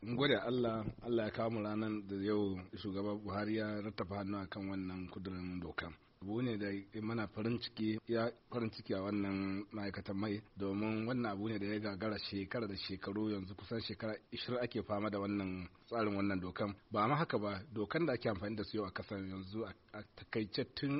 Mun gode Allah, Allah ya kawo mu ranar da yau shugaba Buhari ya rattafa hannu akan wannan kudurin doka. Abu ne da mana farin ciki a wannan ma'aikatan mai, domin wannan abu ne da ya gagara shekara da shekaru, yanzu kusan shekara 20 ake fama da wannan tsarin wannan dokan. Ba ma haka ba, dokan da ake amfani da su yau a kasar yanzu a takaice tun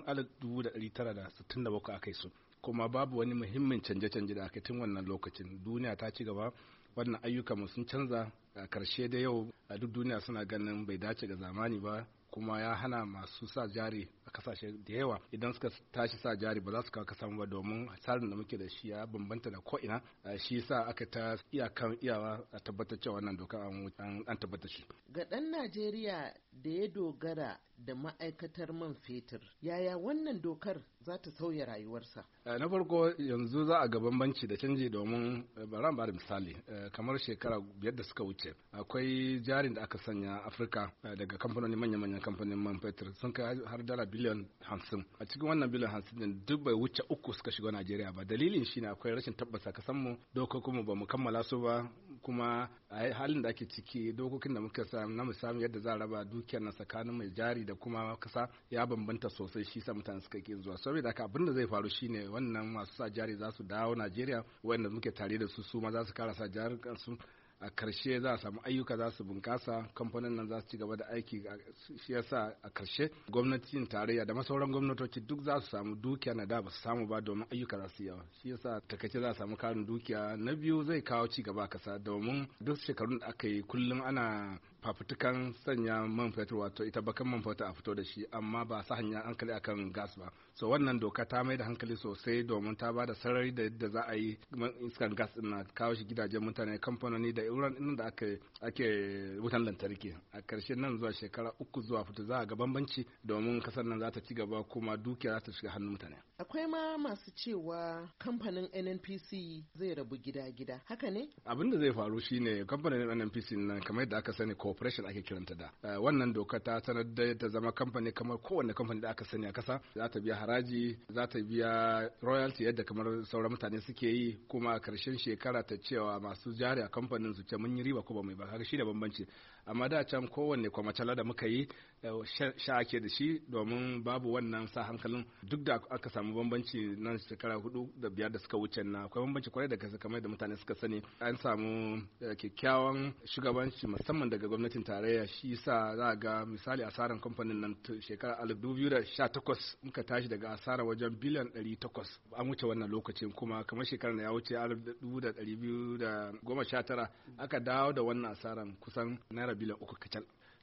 1967 aka yi su, kuma babu wani muhimmin canje-canje da aka tun wannan lokacin. Duniya ta ci gaba, wannan ayyuka mu sun canza. A karshe da yau a duk duniya suna ganin bai dace ga zamani ba, kuma ya hana masu sa jari a kasashe da yawa idan suka tashi sa jari ba za su kawo kasa ba, domin tsarin da muke da shi ya bambanta da ko'ina. Shi sa aka ta iyawa a tabbatar cewa wannan doka an tabbatar shi. Ga ɗan Najeriya da ya dogara da ma'aikatar man fetur, yaya wannan dokar za ta sauya rayuwarsa? Na farko yanzu za a ga bambanci da canji, domin bari ba da misali, kamar shekara 5 da suka wuce akwai jarin da aka sanya Afirka daga kamfanoni manya-manyan kamfanin man fetur sun kai har dala biliyan 50. A cikin wannan biliyan 50 din duk bai wuce 3 suka shiga Najeriya ba. Dalilin shine akwai rashin tabbasa kasan mu, dokokin ba mu kammala su ba, kuma a halin da ake ciki dokokin da muka sa na misali yadda za a raba dukiyar na tsakanin mai jari da kuma kasa ya bambanta sosai, shi sa mutane suka ki zuwa. Saboda haka abin da zai faru shine wannan masu sa jari za su dawo Najeriya, wanda muke tare da su ma za su kara sa jarin kansu. A karshe za a samu ayyuka za su bunkasa, kamfanin nan za su ci gaba da aiki. Shi yasa a karshe gwamnatin tarayya da masauran gwamnatoci duk za su samu dukiya na da ba su samu ba, domin ayyuka za su yawa. Shi yasa takaice za a samu karin dukiya. Na biyu zai kawo ci gaba a kasa, domin duk shekarun da aka yi kullum ana fafutukan sanya man fetur, wato ita bakan man fetur a fito da shi, amma ba sa hanya hankali akan gas ba. So wannan doka ta mai da hankali sosai, domin ta ba da sarari da yadda za a yi iskan gas din na kawo shi gidajen mutane, kamfanoni da wurin inda ake wutan lantarki. A karshe nan zuwa shekara 3 zuwa 4 za a ga bambanci, domin kasar nan za ta ci gaba, kuma dukiya za ta shiga hannun mutane. Akwai ma masu cewa kamfanin NNPC zai rabu gida-gida, haka ne? Abin da zai faru shine kamfanin NNPC nan, kamar yadda aka sani corporation ake kiranta da. Wannan doka ta sanar da ta zama kamfani kamar kowanne kamfani da aka sani a kasa. Za ta biya haraji, za ta biya royalty yadda kamar sauran mutane suke yi, kuma a karshen shekara ta cewa masu jari a kamfanin su ce mun yi riba ko ba mai ba. Haka shi da bambanci. Amma da can kowanne kwamacala da muka yi sha ake da shi, domin babu wannan sa hankalin. Duk da aka samu bambanci nan shekara 4 da 5 da suka wuce na, akwai bambanci kwarai da gaske kamar da mutane suka sani. An samu kyakkyawan shugabanci musamman daga gwamnatin tarayya. Shi yasa za ga misali asaran kamfanin nan shekara 2018 muka tashi daga asara wajen biliyan 800. An wuce wannan lokacin, kuma kamar shekarar da ya wuce 2019 aka dawo da wannan asaran kusan naira biliyan 3 kacal.